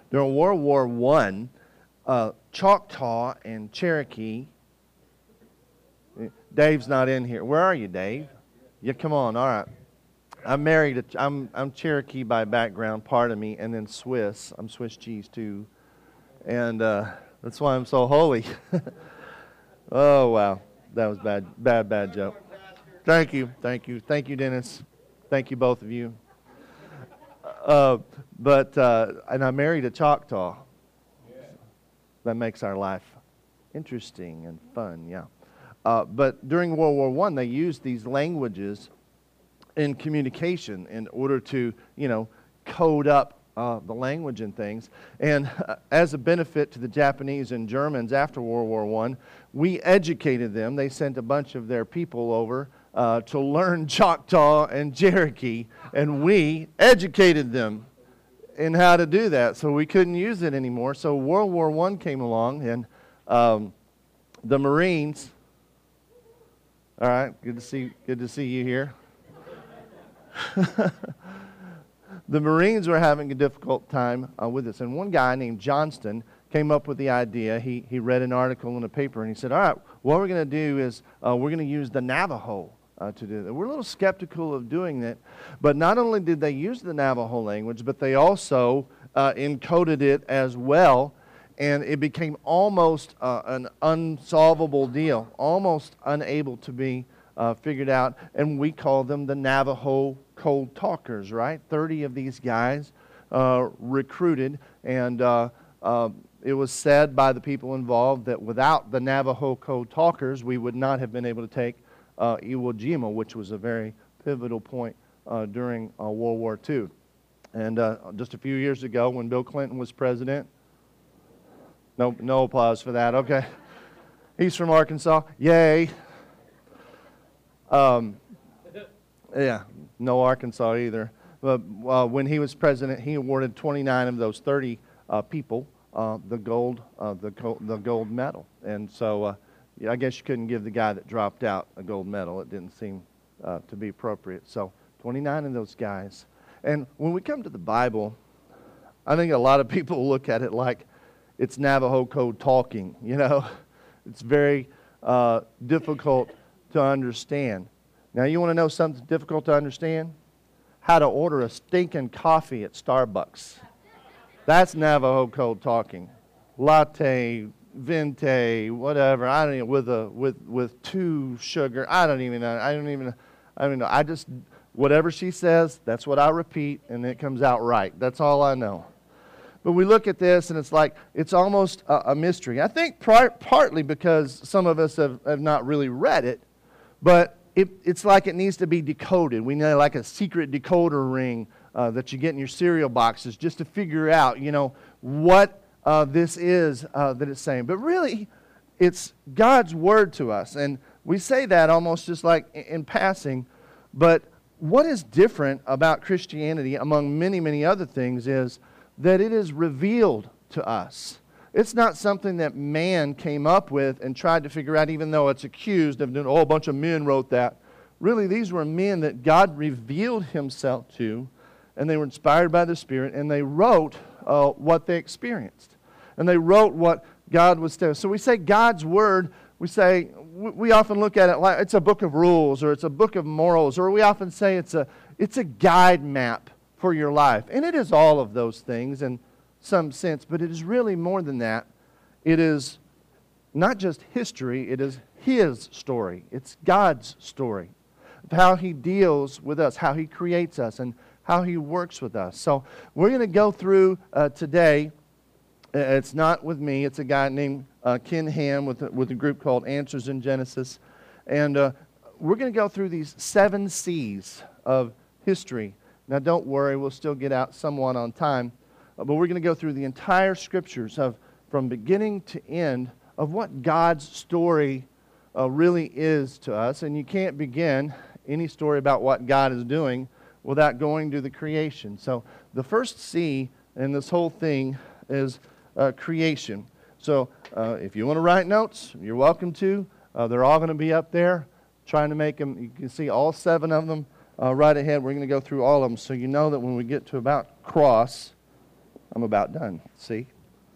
During World War One, Choctaw and Cherokee. Dave's not in here. Where are you, Dave? Yeah, come on. All right. I'm married. I'm Cherokee by background, part of me, and then Swiss. I'm Swiss cheese too, and that's why I'm so holy. Oh wow, that was bad joke. Thank you, Dennis. Thank you, both of you. And I married a Choctaw. That makes our life interesting and fun, yeah. But during World War I, they used these languages in communication in order to, code up the language and things. And as a benefit to the Japanese and Germans after World War I, we educated them. They sent a bunch of their people over to learn Choctaw and Cherokee, and we educated them in how to do that. So we couldn't use it anymore. So World War I came along, and the Marines. All right, good to see you here. The Marines were having a difficult time with this, and one guy named Johnston came up with the idea. He read an article in a paper, and he said, all right, what we're going to do is we're going to use the Navajo to do that. We're a little skeptical of doing that, but not only did they use the Navajo language, but they also encoded it as well, and it became almost an unsolvable deal, almost unable to be figured out, and we call them the Navajo Code Talkers, right? 30 of these guys recruited, and it was said by the people involved that without the Navajo Code Talkers, we would not have been able to take Iwo Jima, which was a very pivotal point during World War II. And just a few years ago, when Bill Clinton was president, no applause for that, okay. He's from Arkansas, yay. Yeah, no Arkansas either. But when he was president, he awarded 29 of those 30 people the gold medal. And so I guess you couldn't give the guy that dropped out a gold medal. It didn't seem to be appropriate. So 29 of those guys. And when we come to the Bible, I think a lot of people look at it like it's Navajo code talking, It's very difficult to understand. Now, you want to know something difficult to understand? How to order a stinking coffee at Starbucks. That's Navajo code talking. Latte, venti, whatever. I don't even with 2 sugar. I don't even know. I just whatever she says, that's what I repeat, and it comes out right. That's all I know. But we look at this, and it's like it's almost a mystery. I think partly because some of us have not really read it, but it's like it needs to be decoded. We know like a secret decoder ring that you get in your cereal boxes just to figure out, what this is that it's saying. But really, it's God's Word to us. And we say that almost just like in passing. But what is different about Christianity, among many, many other things, is that it is revealed to us. It's not something that man came up with and tried to figure out, even though it's accused of doing, a bunch of men wrote that. Really, these were men that God revealed Himself to, and they were inspired by the Spirit, and they wrote what they experienced. And they wrote what God was telling. So we say God's Word, we often look at it like it's a book of rules, or it's a book of morals, or we often say it's a guide map for your life. And it is all of those things in some sense, but it is really more than that. It is not just history, it is His story. It's God's story of how He deals with us, how He creates us, and how He works with us. So we're going to go through today. It's not with me. It's a guy named Ken Ham with a group called Answers in Genesis. And we're going to go through these 7 C's of history. Now don't worry, we'll still get out somewhat on time. But we're going to go through the entire Scriptures from beginning to end of what God's story really is to us. And you can't begin any story about what God is doing without going to the creation. So the first C in this whole thing is creation. So if you want to write notes, you're welcome to. They're all going to be up there. Trying to make them, you can see all 7 of them right ahead. We're going to go through all of them so you know that when we get to about cross, I'm about done. See?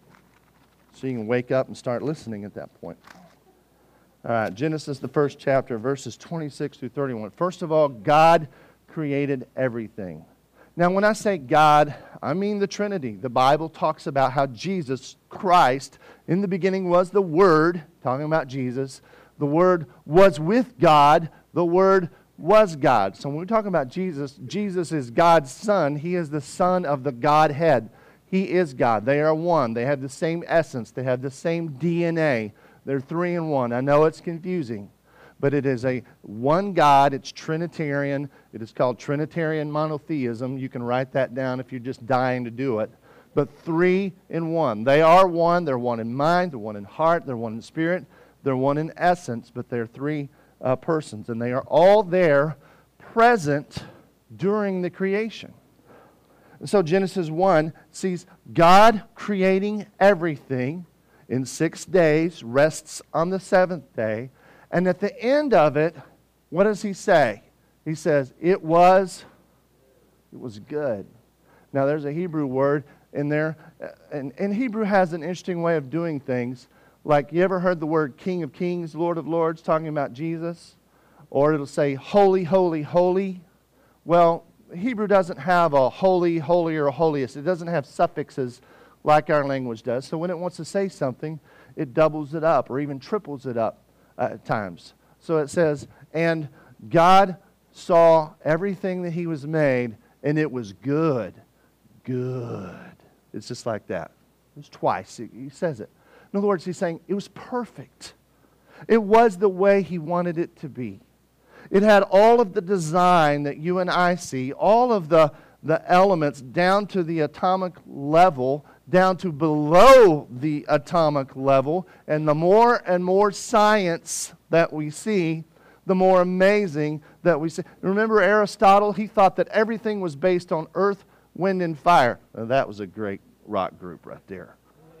So you can wake up and start listening at that point. All right, Genesis, the first chapter, verses 26 through 31. First of all, God created everything. Now, when I say God, I mean the Trinity. The Bible talks about how Jesus Christ, in the beginning was the Word, talking about Jesus. The Word was with God. The Word was God. So when we're talking about Jesus, Jesus is God's Son. He is the Son of the Godhead. He is God. They are one. They have the same essence. They have the same DNA. They're three in one. I know it's confusing, but it is a one God. It's Trinitarian. It is called Trinitarian monotheism. You can write that down if you're just dying to do it. But three in one. They are one. They're one in mind. They're one in heart. They're one in spirit. They're one in essence, but they're three persons. And they are all there present during the creation. And so Genesis 1 sees God creating everything in 6 days, rests on the seventh day. And at the end of it, what does he say? He says, it was good. Now there's a Hebrew word in there, and Hebrew has an interesting way of doing things. Like, you ever heard the word King of Kings, Lord of Lords, talking about Jesus? Or it'll say, holy, holy, holy. Well, Hebrew doesn't have a holy, holier, or holiest. It doesn't have suffixes like our language does. So when it wants to say something, it doubles it up or even triples it up at times. So it says, and God saw everything that He was made, and it was good. Good. It's just like that. It's twice. He says it. In other words, He's saying it was perfect. It was the way He wanted it to be. It had all of the design that you and I see, all of the elements down to the atomic level, down to below the atomic level. And the more and more science that we see, the more amazing that we see. Remember Aristotle? He thought that everything was based on earth, wind, and fire. Now, that was a great rock group right there.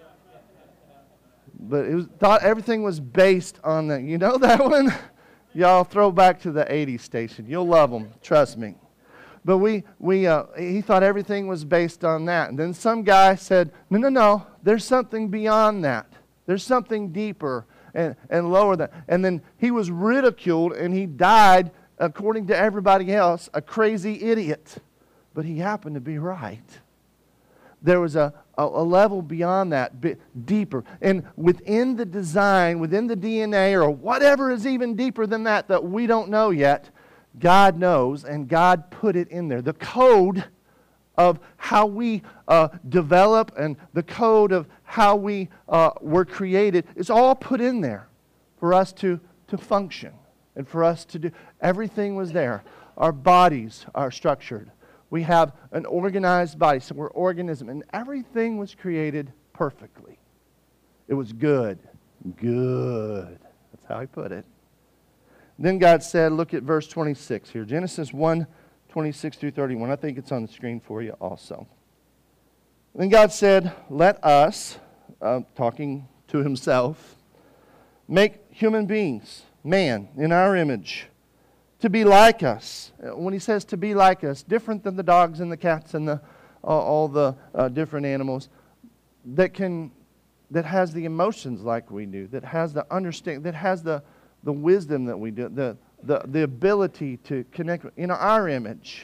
But it was thought everything was based on that. You know that one? Y'all throw back to the 80s station. You'll love them. Trust me. But he thought everything was based on that. And then some guy said, no, there's something beyond that. There's something deeper and lower than that. And then he was ridiculed and he died, according to everybody else, a crazy idiot. But he happened to be right. There was a level beyond that, deeper. And within the design, within the DNA, or whatever is even deeper than that we don't know yet, God knows, and God put it in there. The code of how we develop and the code of how we were created is all put in there for us to function and for us to do. Everything was there. Our bodies are structured. We have an organized body, so we're organism, and everything was created perfectly. It was good. Good. That's how He put it. Then God said, look at verse 26 here. Genesis 1, 26 through 31. I think it's on the screen for you also. Then God said, let us, talking to Himself, make human beings, man, in our image, to be like us. When He says to be like us, different than the dogs and the cats and all the different animals, that has the emotions like we do, that has the understanding, that has the wisdom that we do, the ability to connect in our image.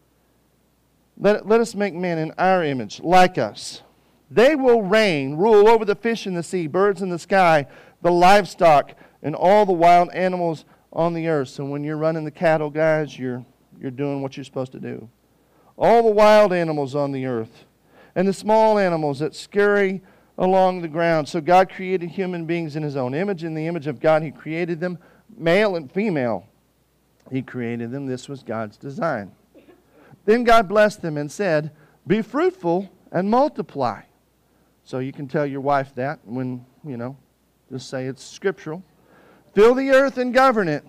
Let us make man in our image, like us. They will rule over the fish in the sea, birds in the sky, the livestock, and all the wild animals on the earth. So when you're running the cattle, guys, you're doing what you're supposed to do. All the wild animals on the earth, and the small animals that scurry along the ground. So God created human beings in His own image. In the image of God He created them, male and female. He created them. This was God's design. Then God blessed them and said, be fruitful and multiply. So you can tell your wife that when, just say it's scriptural. Fill the earth and govern it.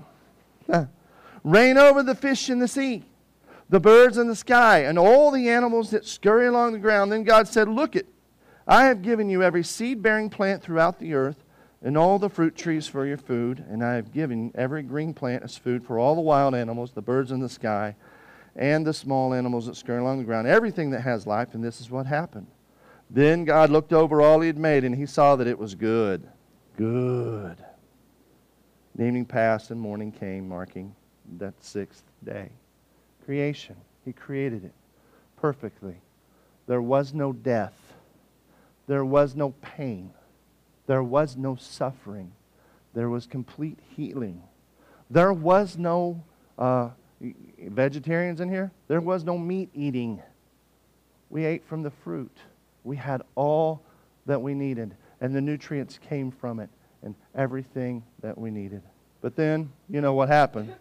Reign over the fish in the sea, the birds in the sky, and all the animals that scurry along the ground. Then God said, look it, I have given you every seed-bearing plant throughout the earth, and all the fruit trees for your food, and I have given every green plant as food for all the wild animals, the birds in the sky, and the small animals that scurry along the ground, everything that has life, and this is what happened. Then God looked over all He had made, and He saw that it was good. Good. And evening passed, and morning came, marking that sixth day. Creation. He created it perfectly. There was no death. There was no pain. There was no suffering. There was complete healing. There was no vegetarians in here. There was no meat eating. We ate from the fruit. We had all that we needed, and the nutrients came from it, and everything that we needed. But then, you know what happened?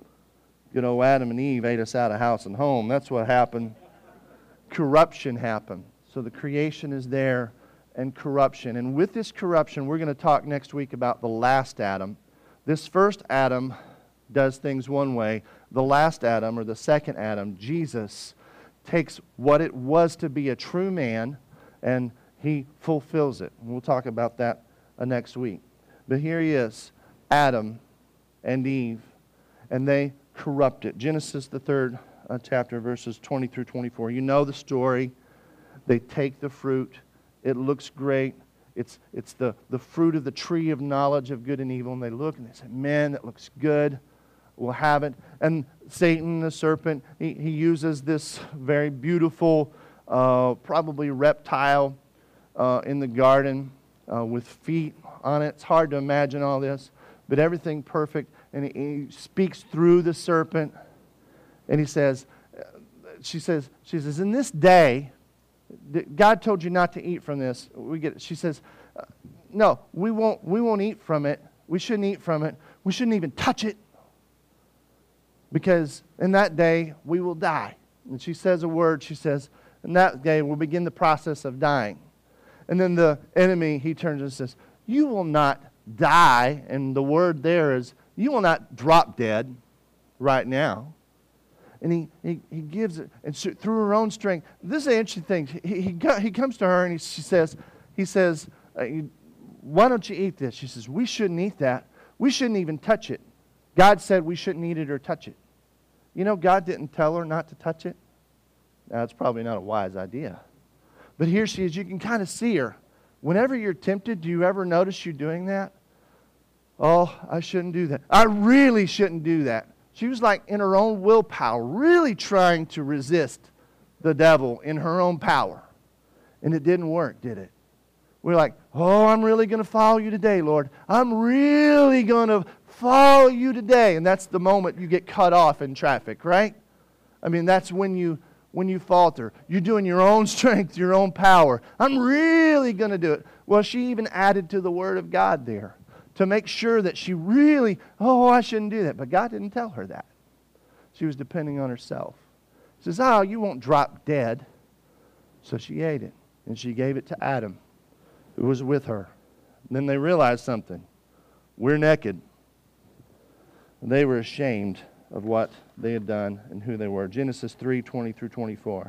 Adam and Eve ate us out of house and home. That's what happened. Corruption happened. So the creation is there, and corruption. And with this corruption, we're going to talk next week about the last Adam. This first Adam does things one way. The last Adam, or the second Adam, Jesus, takes what it was to be a true man, and He fulfills it. And we'll talk about that next week. But here He is, Adam and Eve, and they corrupt it. Genesis, the third chapter, verses 20 through 24. You know the story. They take the fruit. It looks great. It's the fruit of the tree of knowledge of good and evil. And they look and they say, man, that looks good. We'll have it. And Satan, the serpent, he uses this very beautiful, probably reptile in the garden with feet on it. It's hard to imagine all this, but everything perfect. And he speaks through the serpent, and he says, she says, in this day, God told you not to eat from this. She says, no, we won't eat from it. We shouldn't eat from it. We shouldn't even touch it, because in that day we will die. And she says a word. She says, in that day we'll begin the process of dying. And then the enemy, he turns and says, you will not die. And the word there is, you will not drop dead right now. And he gives it, and so, through her own strength. This is an interesting thing. He comes to her and he says, why don't you eat this? She says, we shouldn't eat that. We shouldn't even touch it. God said we shouldn't eat it or touch it. You know, God didn't tell her not to touch it. Now, it's probably not a wise idea. But here she is. You can kind of see her. Whenever you're tempted, do you ever notice you doing that? Oh, I shouldn't do that. I really shouldn't do that. She was like in her own willpower, really trying to resist the devil in her own power. And it didn't work, did it? We're like, oh, I'm really going to follow you today, Lord. I'm really going to follow you today. And that's the moment you get cut off in traffic, right? I mean, that's when you falter. You're doing your own strength, your own power. I'm really going to do it. Well, she even added to the Word of God there to make sure that she really, oh, I shouldn't do that. But God didn't tell her that. She was depending on herself. She says, oh, you won't drop dead. So she ate it, and she gave it to Adam, who was with her. And then they realized something. We're naked. And they were ashamed of what they had done and who they were. Genesis 3:20 through 24.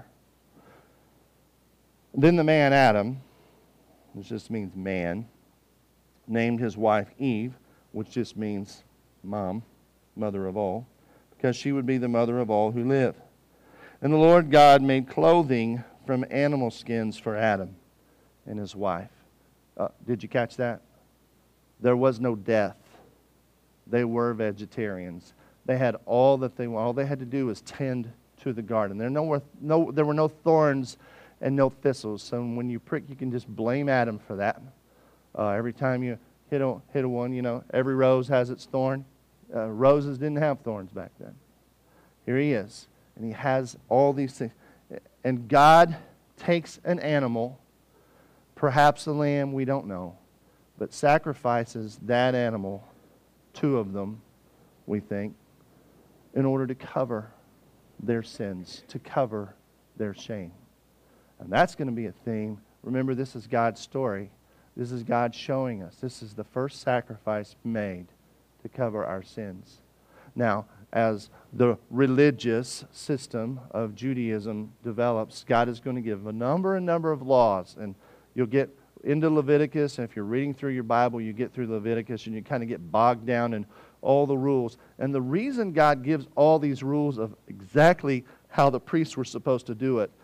Then the man Adam, which just means man, named his wife Eve, which just means mom, mother of all, because she would be the mother of all who live. And the Lord God made clothing from animal skins for Adam and his wife. Did you catch that? There was no death. They were vegetarians. They had all that they wanted. All they had to do was tend to the garden. There were no thorns and no thistles. So when you prick, you can just blame Adam for that. Every time you hit a one, you know, every rose has its thorn. Roses didn't have thorns back then. Here he is, and he has all these things. And God takes an animal, perhaps a lamb, we don't know, but sacrifices that animal, 2 of them, we think, in order to cover their sins, to cover their shame. And that's going to be a theme. Remember, this is God's story. This is God showing us. This is the first sacrifice made to cover our sins. Now, as the religious system of Judaism develops, God is going to give a number of laws. And you'll get into Leviticus, and if you're reading through your Bible, you get through Leviticus, and you kind of get bogged down in all the rules. And the reason God gives all these rules of exactly how the priests were supposed to do it,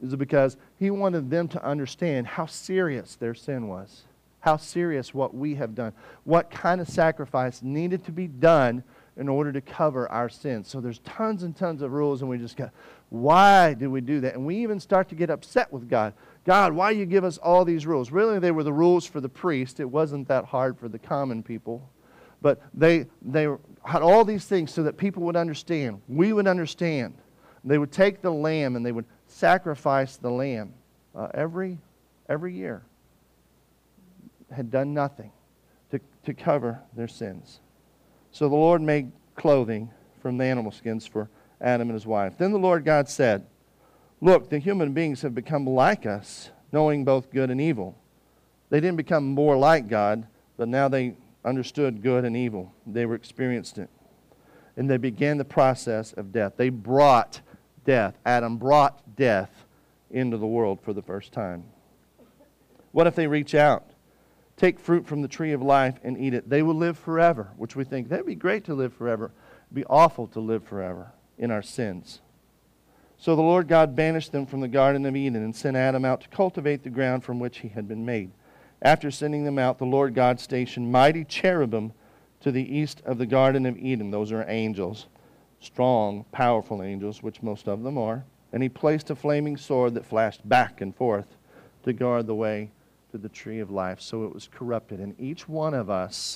is because He wanted them to understand how serious their sin was, how serious what we have done, what kind of sacrifice needed to be done in order to cover our sins. So there's tons and tons of rules, and we just go, why did we do that? And we even start to get upset with God. God, why you give us all these rules? Really, they were the rules for the priest. It wasn't that hard for the common people. But they had all these things so that people would understand. We would understand. They would take the lamb and they would sacrifice the lamb every year. Had done nothing to cover their sins. So the Lord made clothing from the animal skins for Adam and his wife. Then the Lord God said, look, the human beings have become like us, knowing both good and evil. They didn't become more like God, but now they understood good and evil. They were experienced it. And they began the process of death. They brought death. Adam brought death into the world for the first time. What if they reach out, take fruit from the tree of life and eat it? They will live forever, which we think, that'd be great to live forever. It'd be awful to live forever in our sins. So the Lord God banished them from the Garden of Eden and sent Adam out to cultivate the ground from which he had been made. After sending them out, the Lord God stationed mighty cherubim to the east of the Garden of Eden. Those are angels, strong, powerful angels, which most of them are. And he placed a flaming sword that flashed back and forth to guard the way to the tree of life. So it was corrupted. And each one of us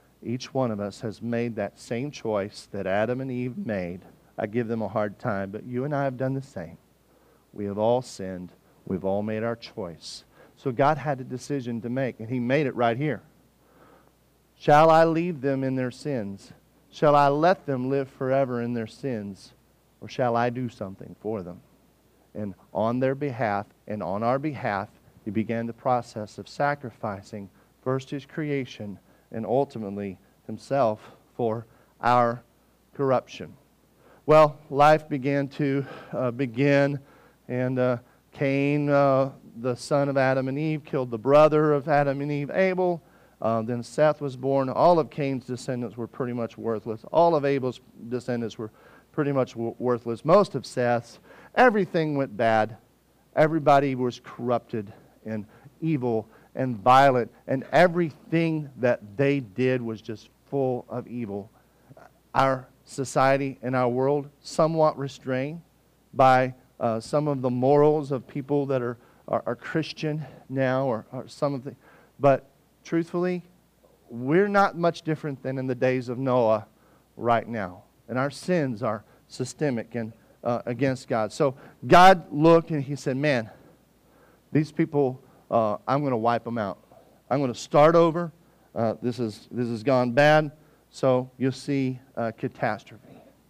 has made that same choice that Adam and Eve made. I give them a hard time, but you and I have done the same. We have all sinned. We've all made our choice. So God had a decision to make, and he made it right here. Shall I leave them in their sins? Shall I let them live forever in their sins? Or shall I do something for them? And on their behalf and on our behalf, he began the process of sacrificing first his creation and ultimately himself for our corruption. Well, life began to begin, and Cain, the son of Adam and Eve, killed the brother of Adam and Eve, Abel. Then Seth was born. All of Cain's descendants were pretty much worthless. All of Abel's descendants were pretty much worthless. Most of Seth's. Everything went bad. Everybody was corrupted and evil and violent, and everything that they did was just full of evil. Our society and our world somewhat restrained by some of the morals of people that are Christian now, or some of the, but truthfully, we're not much different than in the days of Noah right now. And our sins are systemic and against God. So God looked and he said, man, these people, I'm going to wipe them out. I'm going to start over. This has gone bad. So you'll see catastrophe.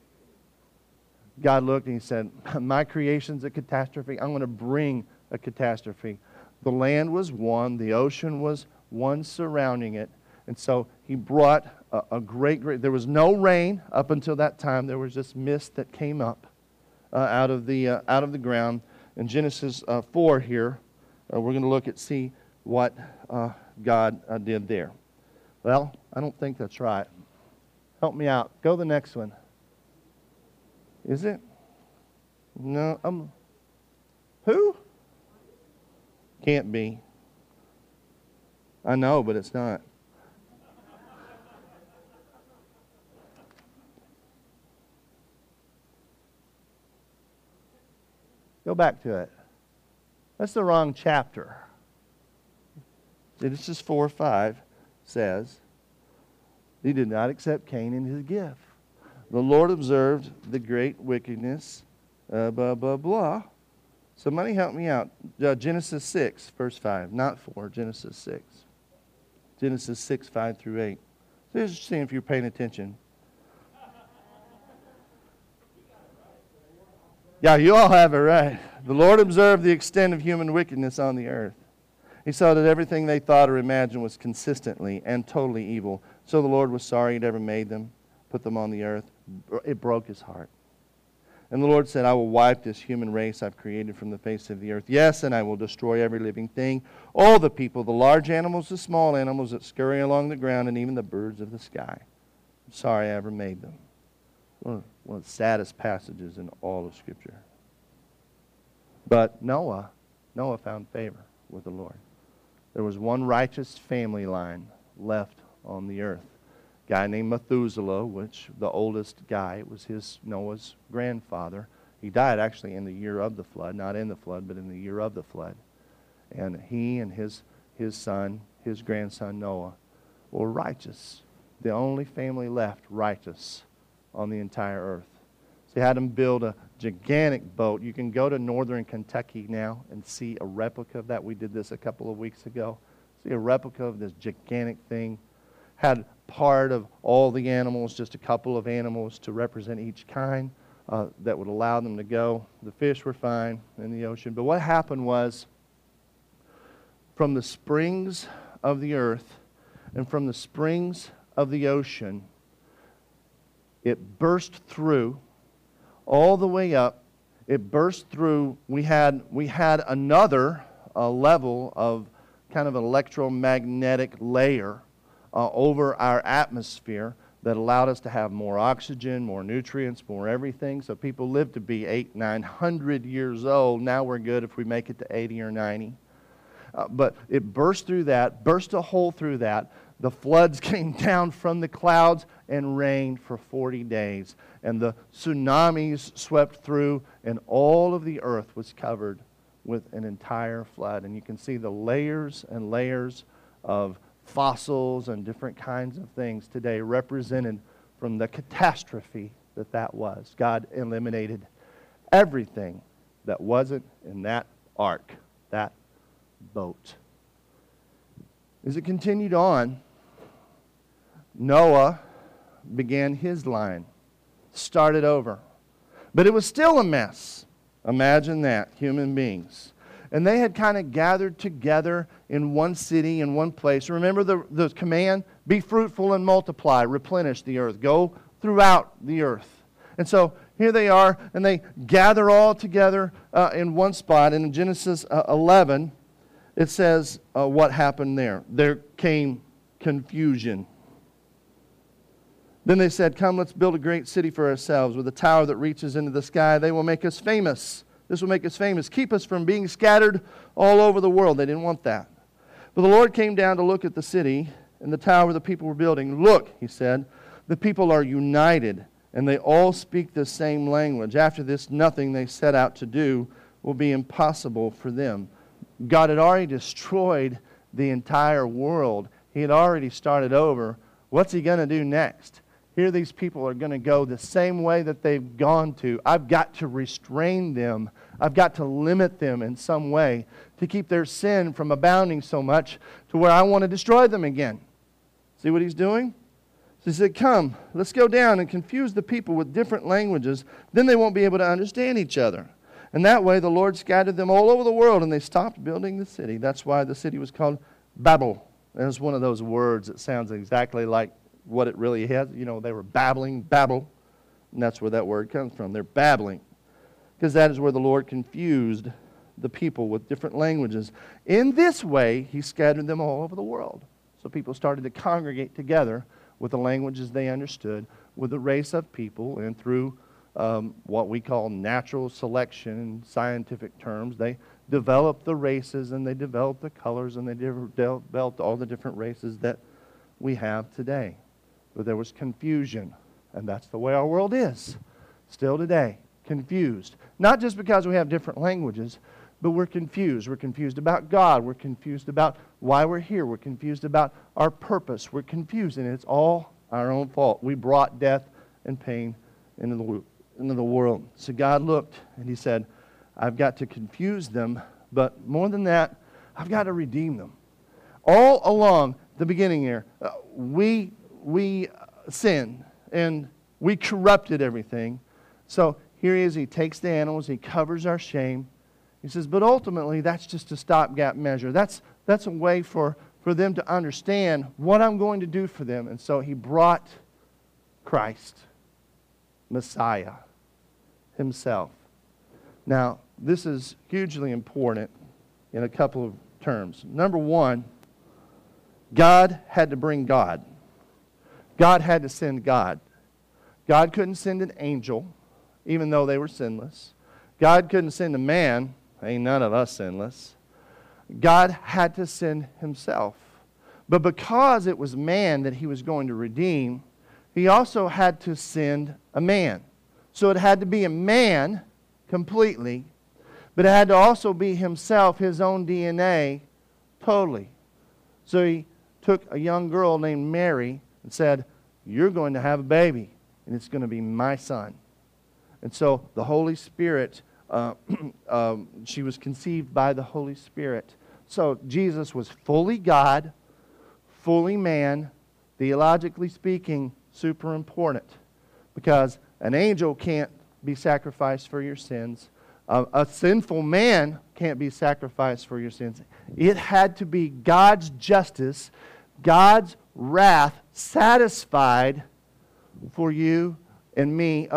God looked and he said, my creation's a catastrophe. I'm going to bring a catastrophe. The land was one. The ocean was one surrounding it. And so he brought a great, there was no rain up until that time. There was just mist that came up out of the ground. In Genesis 4 here, we're going to look at, see what God did there. Well, I don't think that's right. Help me out. Go the next one. Is it? No. Who? Can't be. I know, but it's not. Go back to it. That's the wrong chapter. Genesis 4:5 says, he did not accept Cain and his gift. The Lord observed the great wickedness, blah, blah, blah. Somebody help me out. Genesis 6, verse 5. Not 4, Genesis 6. Genesis 6, 5 through 8. So just seeing if you're paying attention. Yeah, you all have it right. The Lord observed the extent of human wickedness on the earth. He saw that everything they thought or imagined was consistently and totally evil. So the Lord was sorry he'd ever made them, put them on the earth. It broke his heart. And the Lord said, I will wipe this human race I've created from the face of the earth. Yes, and I will destroy every living thing, all the people, the large animals, the small animals that scurry along the ground, and even the birds of the sky. I'm sorry I ever made them. One of the saddest passages in all of Scripture. But Noah found favor with the Lord. There was one righteous family line left on the earth. A guy named Methuselah, which the oldest guy, it was Noah's grandfather. He died actually in the year of the flood, not in the flood, but in the year of the flood. And he and his son, his grandson Noah, were righteous. The only family left righteous on the entire earth. So he had them build a gigantic boat. You can go to northern Kentucky now and see a replica of that. We did this a couple of weeks ago. See a replica of this gigantic thing. Had part of all the animals, just a couple of animals to represent each kind that would allow them to go. The fish were fine in the ocean. But what happened was, from the springs of the earth and from the springs of the ocean, it burst through all the way up. It burst through. We had another level of kind of an electromagnetic layer over our atmosphere that allowed us to have more oxygen, more nutrients, more everything. So people lived to be 800-900 years old. Now we're good if we make it to 80 or 90. But it burst through that, burst a hole through that. The floods came down from the clouds and rained for 40 days. And the tsunamis swept through, and all of the earth was covered with an entire flood. And you can see the layers and layers of fossils and different kinds of things today represented from the catastrophe that was. God eliminated everything that wasn't in that ark, that boat. As it continued on, Noah began his line, started over. But it was still a mess. Imagine that, human beings. And they had kind of gathered together in one city, in one place. Remember the command? Be fruitful and multiply, replenish the earth. Go throughout the earth. And so here they are, and they gather all together in one spot. And in Genesis 11, it says what happened there. There came confusion. Then they said, come, let's build a great city for ourselves with a tower that reaches into the sky. They will make us famous. This will make us famous. Keep us from being scattered all over the world. They didn't want that. But the Lord came down to look at the city and the tower the people were building. Look, he said, the people are united, and they all speak the same language. After this, nothing they set out to do will be impossible for them. God had already destroyed the entire world. He had already started over. What's he going to do next? Here these people are going to go the same way that they've gone to. I've got to restrain them. I've got to limit them in some way to keep their sin from abounding so much to where I want to destroy them again. See what he's doing? So he said, come, let's go down and confuse the people with different languages. Then they won't be able to understand each other. And that way the Lord scattered them all over the world, and they stopped building the city. That's why the city was called Babel. There's one of those words that sounds exactly like what it really has. You know, they were babbling, babble. And that's where that word comes from. They're babbling. Because that is where the Lord confused the people with different languages. In this way, he scattered them all over the world. So people started to congregate together with the languages they understood, with a race of people, and through what we call natural selection in scientific terms, they developed the races, and they developed the colors, and they developed all the different races that we have today. But there was confusion, and that's the way our world is still today, confused. Not just because we have different languages, but we're confused. We're confused about God. We're confused about why we're here. We're confused about our purpose. We're confused, and it's all our own fault. We brought death and pain into the world. So God looked, and he said, I've got to confuse them, but more than that, I've got to redeem them. All along the beginning here, we sinned, and we corrupted everything. So here he is, he takes the animals, he covers our shame. He says, but ultimately, that's just a stopgap measure. That's a way for them to understand what I'm going to do for them. And so he brought Christ, Messiah, himself. Now, this is hugely important in a couple of terms. Number one, God had to bring God. God had to send God. God couldn't send an angel, even though they were sinless. God couldn't send a man, Ain't none of us sinless. God had to send himself. But because it was man that he was going to redeem, he also had to send a man. So it had to be a man completely, but it had to also be himself, his own DNA, totally. So he took a young girl named Mary and said, you're going to have a baby, and it's going to be my son. And so the Holy Spirit, she was conceived by the Holy Spirit. So Jesus was fully God, fully man, theologically speaking, super important. Because an angel can't be sacrificed for your sins. A sinful man can't be sacrificed for your sins. It had to be God's justice, God's wrath satisfied for you and me,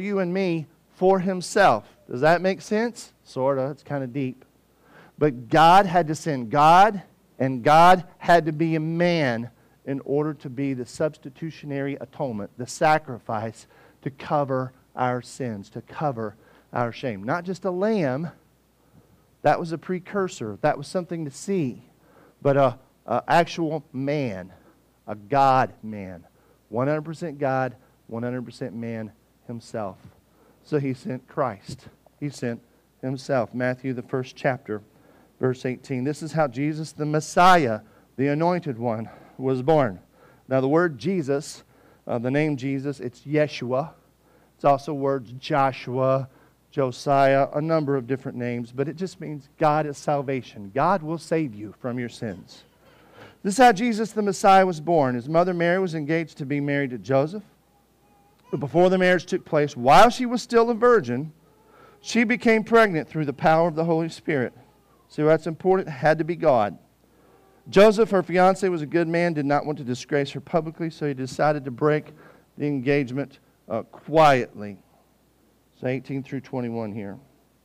for himself. Does that make sense? Sort of. It's kind of deep. But God had to send God, and God had to be a man in order to be the substitutionary atonement, the sacrifice to cover our sins, to cover our shame. Not just a lamb. That was a precursor. That was something to see. But a actual man, a God-man. 100% God, 100% man himself. So he sent Christ. He sent himself. Matthew, the 1st chapter, verse 18. This is how Jesus, the Messiah, the Anointed One, was born. Now the word Jesus, the name Jesus, it's Yeshua. It's also words Joshua, Josiah, a number of different names, but it just means God is salvation. God will save you from your sins. This is how Jesus the Messiah was born. His mother Mary was engaged to be married to Joseph. But before the marriage took place, while she was still a virgin, she became pregnant through the power of the Holy Spirit. See, that's important. It had to be God. Joseph, her fiancé, was a good man, did not want to disgrace her publicly, so he decided to break the engagement quietly. So 18 through 21 here.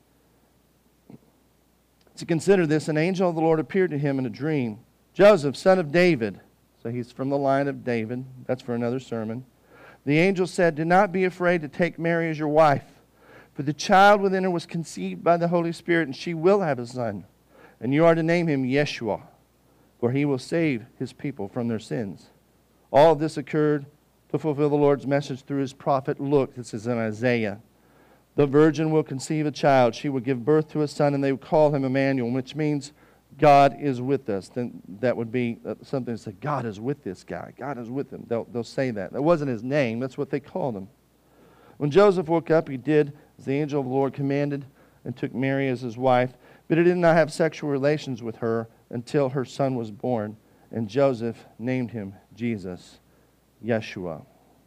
To consider this, an angel of the Lord appeared to him in a dream. Joseph, son of David. So he's from the line of David. That's for another sermon. The angel said, do not be afraid to take Mary as your wife, for the child within her was conceived by the Holy Spirit, and she will have a son. And you are to name him Yeshua, for he will save his people from their sins. All of this occurred to fulfill the Lord's message through his prophet. Look, this is in Isaiah. The virgin will conceive a child. She will give birth to a son, and they will call him Emmanuel, which means God is with us. Then that would be something to say, God is with this guy. God is with him. They'll say that. That wasn't his name. That's what they called him. When Joseph woke up, he did as the angel of the Lord commanded and took Mary as his wife. But he did not have sexual relations with her until her son was born. And Joseph named him Jesus, Yeshua.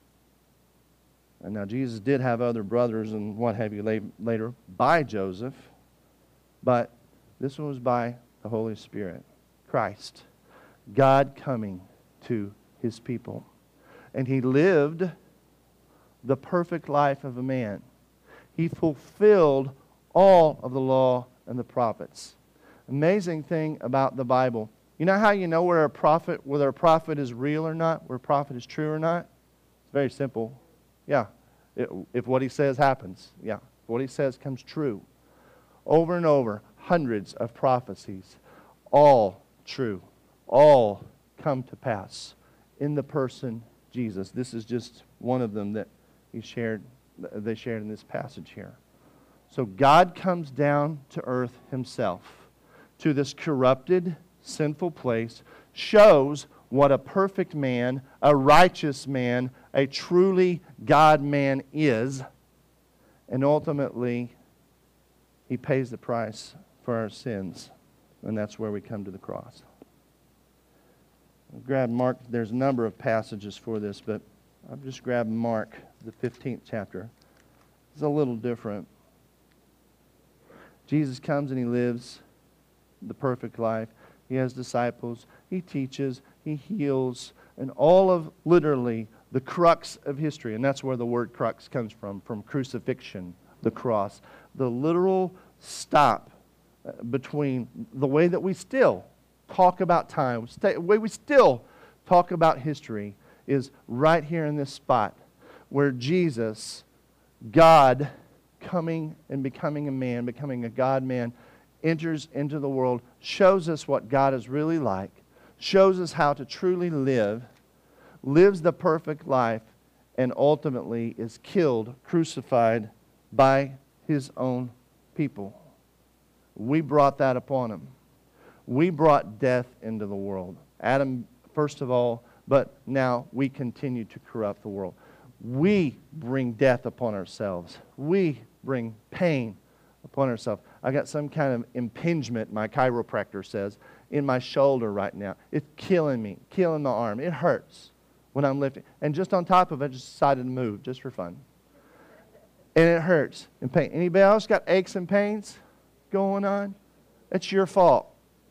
And now Jesus did have other brothers and what have you later by Joseph. But this one was by the Holy Spirit, Christ, God coming to his people. And he lived the perfect life of a man. He fulfilled all of the law and the prophets. Amazing thing about the Bible. You know how you know whether a prophet is real or not, whether a prophet is true or not? It's very simple. Yeah. If what he says happens. Yeah. If what he says comes true. Over and over. Hundreds of prophecies, all true, all come to pass in the person Jesus. This is just one of them that they shared in this passage here. So God comes down to earth himself, to this corrupted, sinful place, shows what a perfect man, a righteous man, a truly God man is, and ultimately he pays the price for our sins. And that's where we come to the cross. I'll grab Mark. There's a number of passages for this, but I've just grabbed Mark, the 15th chapter. It's a little different. Jesus comes and he lives the perfect life. He has disciples. He teaches. He heals. And all of, literally, the crux of history. And that's where the word crux comes from crucifixion, the cross. The literal stop between the way that we still talk about time, the way we still talk about history is right here in this spot where Jesus, God, coming and becoming a man, becoming a God-man, enters into the world, shows us what God is really like, shows us how to truly live, lives the perfect life, and ultimately is killed, crucified by his own people. We brought that upon him. We brought death into the world. Adam, first of all, but now we continue to corrupt the world. We bring death upon ourselves. We bring pain upon ourselves. I got some kind of impingement, my chiropractor says, in my shoulder right now. It's killing me, killing the arm. It hurts when I'm lifting. And just on top of it, I just decided to move just for fun. And it hurts and pain. Anybody else got aches and pains going on? It's your fault.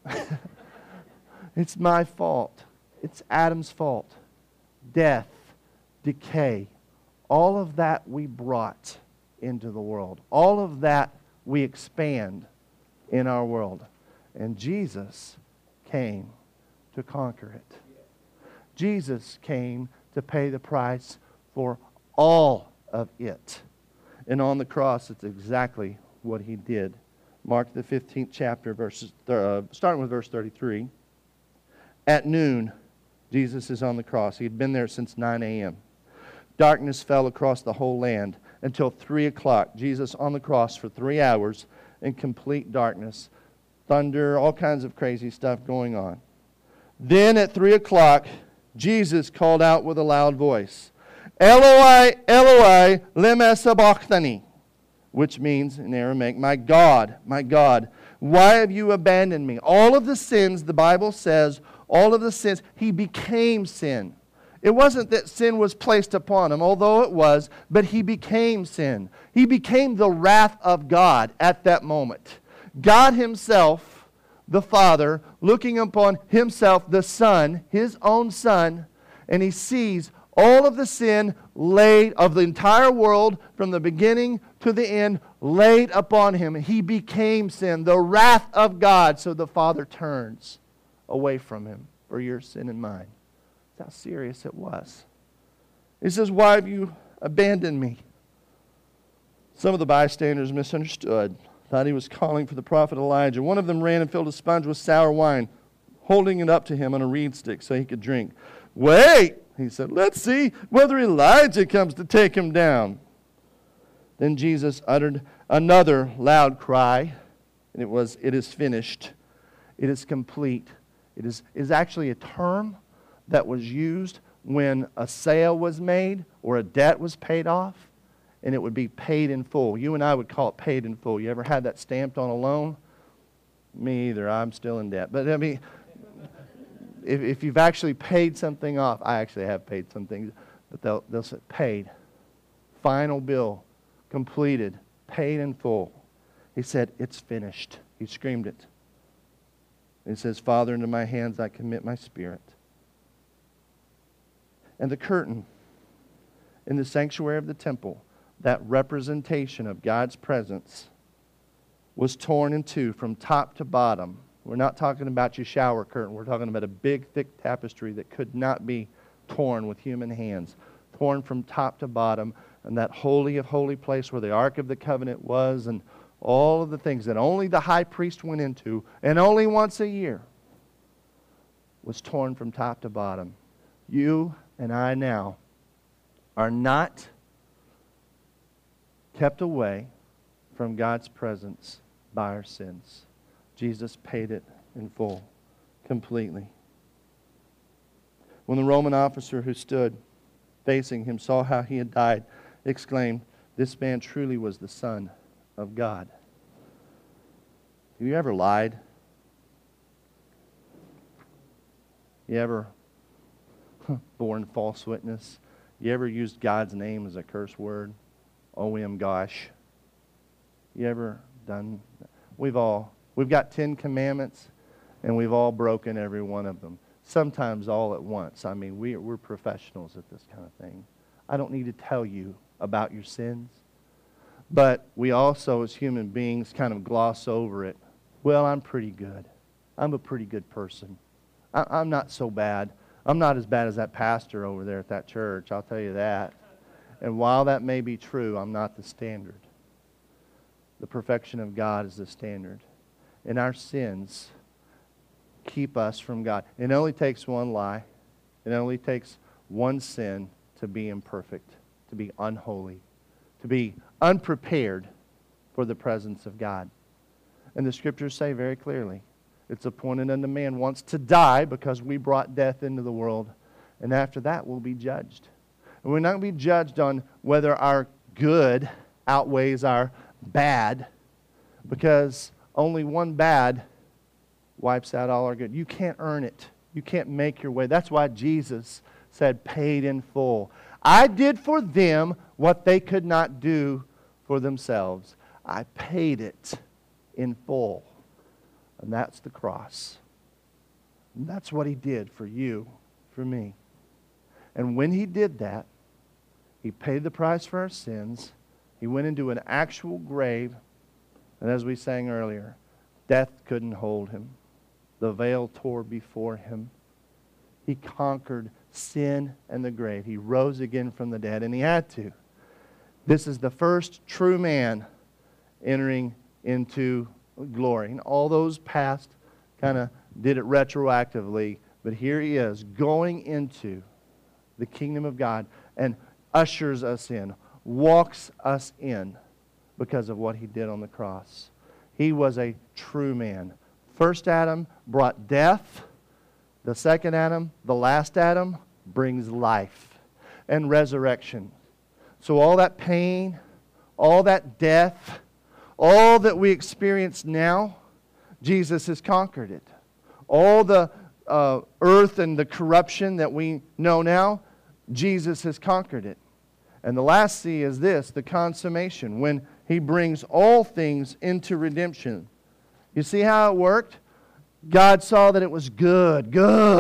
It's my fault. It's Adam's fault. Death, decay, all of that we brought into the world. All of that we expand in our world. And Jesus came to conquer it. Jesus came to pay the price for all of it. And on the cross, it's exactly what he did. Mark the 15th chapter, starting with verse 33. At noon, Jesus is on the cross. He had been there since 9 a.m. Darkness fell across the whole land until 3 o'clock. Jesus on the cross for 3 hours in complete darkness. Thunder, all kinds of crazy stuff going on. Then at 3 o'clock, Jesus called out with a loud voice, Eloi, Eloi, lema sabachthani, which means in Aramaic, my God, why have you abandoned me? All of the sins, the Bible says, all of the sins, he became sin. It wasn't that sin was placed upon him, although it was, but he became sin. He became the wrath of God at that moment. God himself, the Father, looking upon himself, the Son, his own Son, and he sees all of the sin laid of the entire world from the beginning to the end laid upon him. He became sin, the wrath of God, so the Father turns away from him for your sin and mine. That's how serious it was. He says, why have you abandoned me? Some of the bystanders misunderstood, thought he was calling for the prophet Elijah. One of them ran and filled a sponge with sour wine, holding it up to him on a reed stick so he could drink. Wait, he said, let's see whether Elijah comes to take him down. Then Jesus uttered another loud cry, and it is finished. It is complete. It is actually a term that was used when a sale was made or a debt was paid off, and it would be paid in full. You and I would call it paid in full. You ever had that stamped on a loan? Me either. I'm still in debt. But I mean, if you've actually paid something off, I actually have paid some things, but they'll say paid. Final bill, completed, paid in full. He said, it's finished. He screamed it. He says, Father, into my hands I commit my spirit. And the curtain in the sanctuary of the temple, that representation of God's presence, was torn in two from top to bottom. We're not talking about your shower curtain. We're talking about a big, thick tapestry that could not be torn with human hands. Torn from top to bottom. And that holy of holy place where the Ark of the Covenant was, and all of the things that only the high priest went into, and only once a year, was torn from top to bottom. You and I now are not kept away from God's presence by our sins. Jesus paid it in full, completely. When the Roman officer who stood facing him saw how he had died, exclaimed, this man truly was the Son of God. Have you ever lied? You ever borne false witness? You ever used God's name as a curse word? O-M gosh. You ever done that? We've got 10 commandments, and we've all broken every one of them. Sometimes all at once. I mean, we're professionals at this kind of thing. I don't need to tell you about your sins. But we also, as human beings, kind of gloss over it. Well, I'm pretty good. I'm a pretty good person. I'm not so bad. I'm not as bad as that pastor over there at that church, I'll tell you that. And while that may be true, I'm not the standard. The perfection of God is the standard. and our sins keep us from God. It only takes one lie. It only takes one sin to be imperfect, to be unholy, to be unprepared for the presence of God. And the Scriptures say very clearly, it's appointed unto man once to die because we brought death into the world. And after that, we'll be judged. And we're not going to be judged on whether our good outweighs our bad, because only one bad wipes out all our good. You can't earn it. You can't make your way. That's why Jesus said, paid in full. I did for them what they could not do for themselves. I paid it in full. And that's the cross. And that's what He did for you, for me. And when He did that, He paid the price for our sins. He went into an actual grave. And as we sang earlier, death couldn't hold Him. The veil tore before Him. He conquered sin and the grave. He rose again from the dead, and He had to. This is the first true man entering into glory. And all those past kind of did it retroactively, but here He is going into the kingdom of God and ushers us in, walks us in because of what He did on the cross. He was a true man. First Adam brought death. The second Adam, the last Adam, brings life and resurrection. So all that pain, all that death, all that we experience now, Jesus has conquered it. All the earth and the corruption that we know now, Jesus has conquered it. And the last C is this, the consummation, when He brings all things into redemption. You see how it worked? God saw that it was good,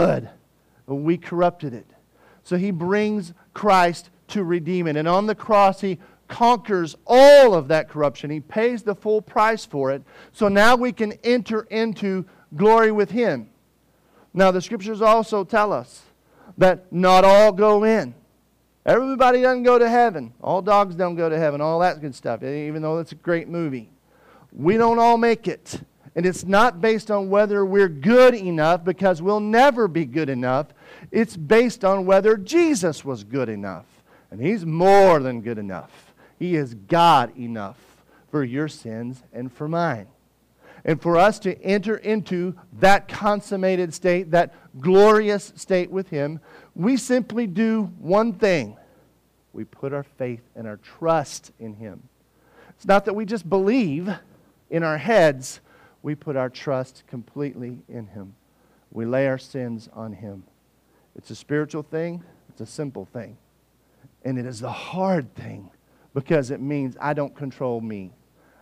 but we corrupted it. So He brings Christ to redeem it. And on the cross, He conquers all of that corruption. He pays the full price for it. So now we can enter into glory with Him. Now the Scriptures also tell us that not all go in. Everybody doesn't go to heaven. All dogs don't go to heaven. All that good stuff, even though it's a great movie. We don't all make it. And it's not based on whether we're good enough, because we'll never be good enough. It's based on whether Jesus was good enough. And He's more than good enough. He is God enough for your sins and for mine. And for us to enter into that consummated state, that glorious state with Him, we simply do one thing. We put our faith and our trust in Him. It's not that we just believe in our heads. We put our trust completely in Him. We lay our sins on Him. It's a spiritual thing. It's a simple thing. And it is a hard thing, because it means I don't control me.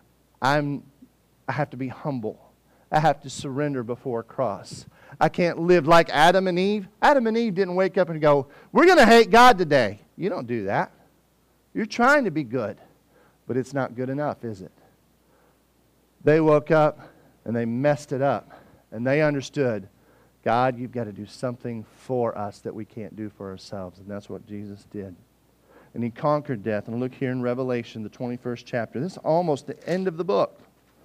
I have to be humble. I have to surrender before a cross. I can't live like Adam and Eve. Adam and Eve didn't wake up and go, we're going to hate God today. You don't do that. You're trying to be good, but it's not good enough, is it? They woke up and they messed it up. And they understood, God, You've got to do something for us that we can't do for ourselves. And that's what Jesus did. And He conquered death. And look here in Revelation, the 21st chapter. This is almost the end of the book.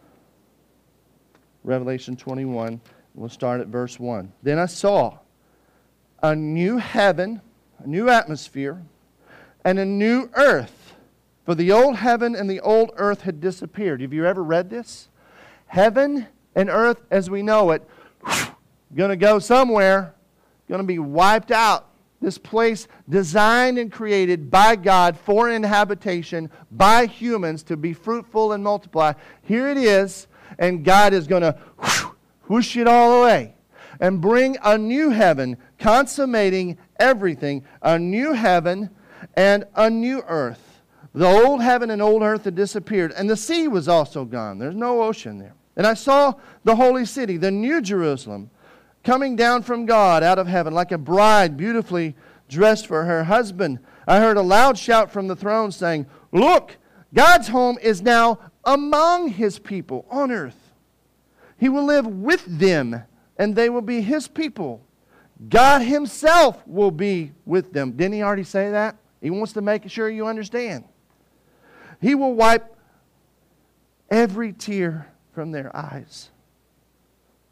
Revelation 21. We'll start at verse 1. Then I saw a new heaven, a new atmosphere, and a new earth. For the old heaven and the old earth had disappeared. Have you ever read this? Heaven and earth as we know it, going to go somewhere, going to be wiped out. This place designed and created by God for inhabitation, by humans to be fruitful and multiply. Here it is, and God is going to whoosh it all away and bring a new heaven, consummating everything, a new heaven and a new earth. The old heaven and old earth had disappeared, and the sea was also gone. There's no ocean there. And I saw the holy city, the new Jerusalem, coming down from God out of heaven, like a bride beautifully dressed for her husband. I heard a loud shout from the throne saying, look, God's home is now among His people on earth. He will live with them, and they will be His people. God Himself will be with them. Didn't He already say that? He wants to make sure you understand. He will wipe every tear from their eyes.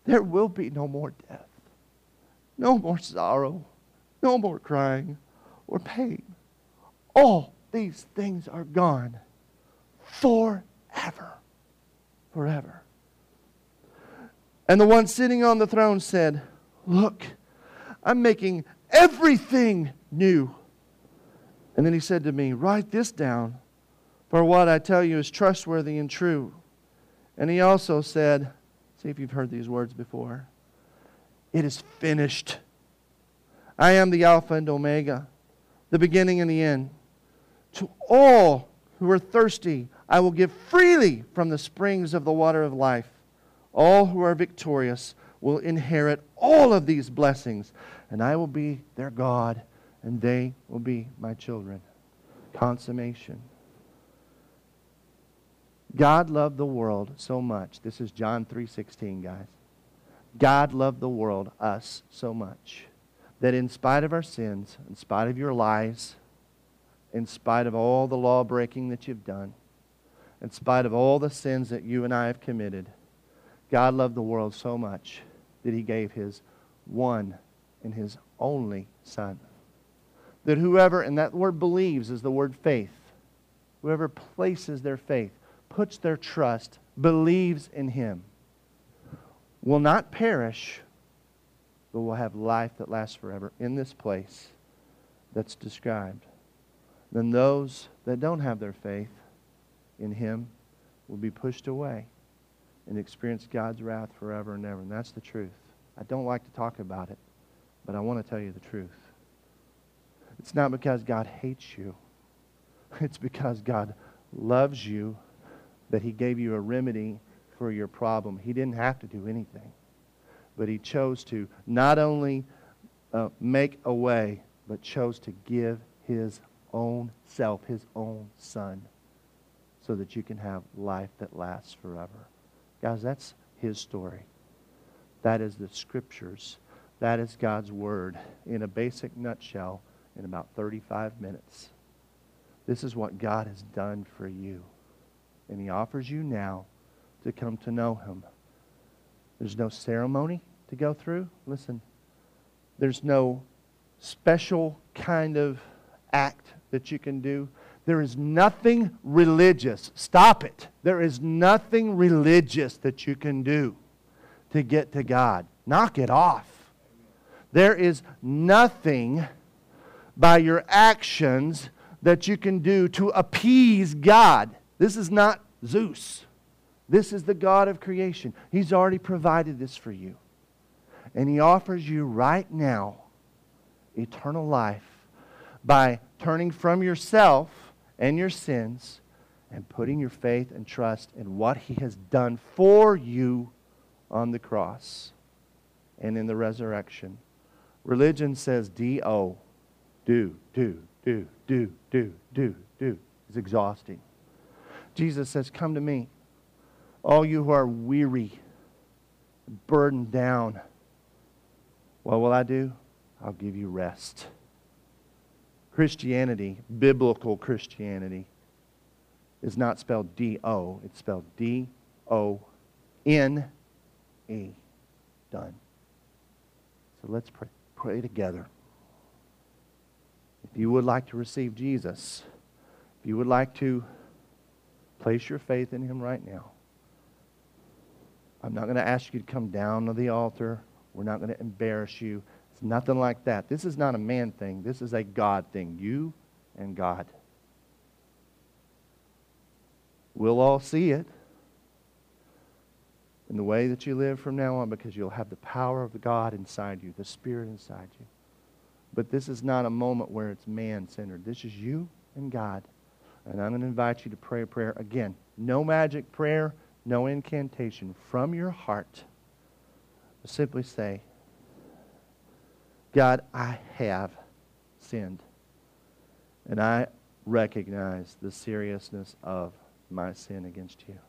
there will be no more death, no more sorrow, no more crying or pain. All these things are gone forever. Forever. And the one sitting on the throne said, look, I'm making everything new. And then he said to me, write this down, for what I tell you is trustworthy and true. And he also said, see if you've heard these words before, it is finished. I am the Alpha and Omega, the beginning and the end. To all who are thirsty, I will give freely from the springs of the water of life. All who are victorious will inherit all of these blessings, and I will be their God, and they will be my children. Consummation. God loved the world so much. This is John 3:16, guys. God loved the world, us, so much that in spite of our sins, in spite of your lies, in spite of all the law breaking that you've done, in spite of all the sins that you and I have committed, God loved the world so much that He gave His one and His only Son. That whoever, and that word believes is the word faith, whoever places their faith, puts their trust, believes in Him, will not perish, but will have life that lasts forever in this place that's described. Then those that don't have their faith in Him will be pushed away and experience God's wrath forever and ever. And that's the truth. I don't like to talk about it, but I want to tell you the truth. It's not because God hates you. It's because God loves you that He gave you a remedy for your problem. He didn't have to do anything, but He chose to not only make a way, but chose to give His own self, His own Son, so that you can have life that lasts forever. Guys, that's His story. That is the Scriptures. That is God's Word in a basic nutshell in about 35 minutes. This is what God has done for you. And He offers you now to come to know Him. There's no ceremony to go through. Listen, there's no special kind of act that you can do. There is nothing religious. Stop it. There is nothing religious that you can do to get to God. Knock it off. There is nothing by your actions that you can do to appease God. This is not Zeus. This is the God of creation. He's already provided this for you. And He offers you right now eternal life by turning from yourself and your sins and putting your faith and trust in what He has done for you on the cross and in the resurrection. Religion says D-O. Do. It's exhausting. Jesus says, come to me, all you who are weary, burdened down. What will I do? I'll give you rest. Christianity, biblical Christianity, is not spelled D-O. It's spelled D-O-N-E. Done. So let's pray together. If you would like to receive Jesus, if you would like to place your faith in Him right now, I'm not going to ask you to come down to the altar. We're not going to embarrass you. It's nothing like that. This is not a man thing. This is a God thing. You and God. We'll all see it in the way that you live from now on, because you'll have the power of God inside you, the Spirit inside you. But this is not a moment where it's man-centered. This is you and God. And I'm going to invite you to pray a prayer. Again, no magic prayer, no incantation. From your heart, simply say, God, I have sinned. And I recognize the seriousness of my sin against you.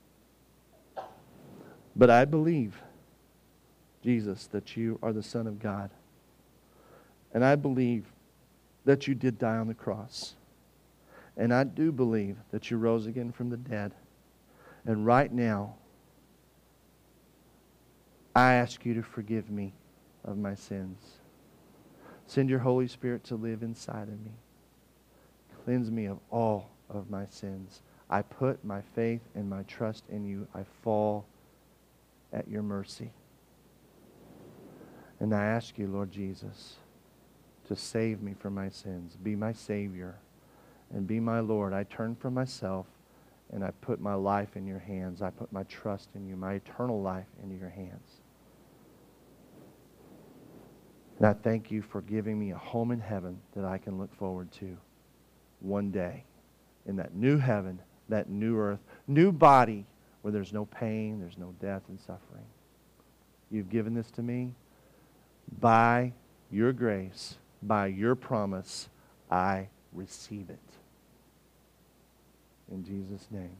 But I believe, Jesus, that you are the Son of God. And I believe that you did die on the cross. And I do believe that you rose again from the dead. And right now, I ask you to forgive me of my sins. Send your Holy Spirit to live inside of me. Cleanse me of all of my sins. I put my faith and my trust in you. I fall at your mercy. And I ask you, Lord Jesus, to save me from my sins. Be my Savior and be my Lord. I turn from myself and I put my life in your hands. I put my trust in you, my eternal life into your hands. And I thank you for giving me a home in heaven that I can look forward to one day. In that new heaven, that new earth, new body where there's no pain, there's no death and suffering. You've given this to me. By your grace, by your promise, I receive it. In Jesus' name.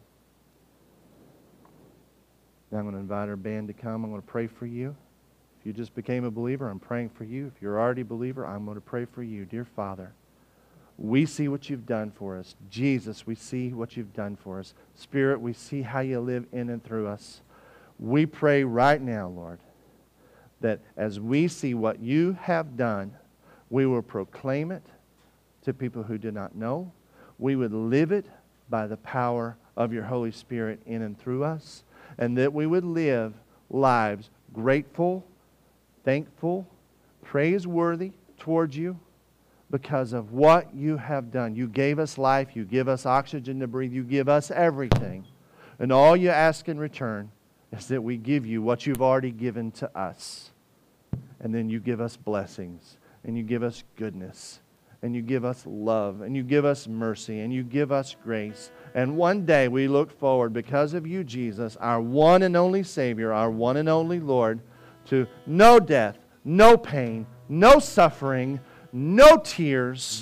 Now I'm going to invite our band to come. I'm going to pray for you. If you just became a believer, I'm praying for you. If you're already a believer, I'm going to pray for you. Dear Father, we see what you've done for us. Jesus, we see what you've done for us. Spirit, we see how you live in and through us. We pray right now, Lord, that as we see what you have done, we will proclaim it to people who do not know. We would live it by the power of your Holy Spirit in and through us, and that we would live lives grateful, thankful, praiseworthy towards you because of what you have done. You gave us life. You give us oxygen to breathe. You give us everything. And all you ask in return is that we give you what you've already given to us. And then you give us blessings, and you give us goodness, and you give us love, and you give us mercy, and you give us grace. And one day we look forward, because of you, Jesus, our one and only Savior, our one and only Lord, to no death, no pain, no suffering, no tears,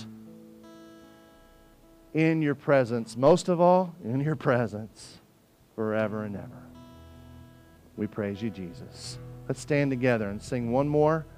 in your presence. Most of all, in your presence, forever and ever. We praise you, Jesus. Let's stand together and sing one more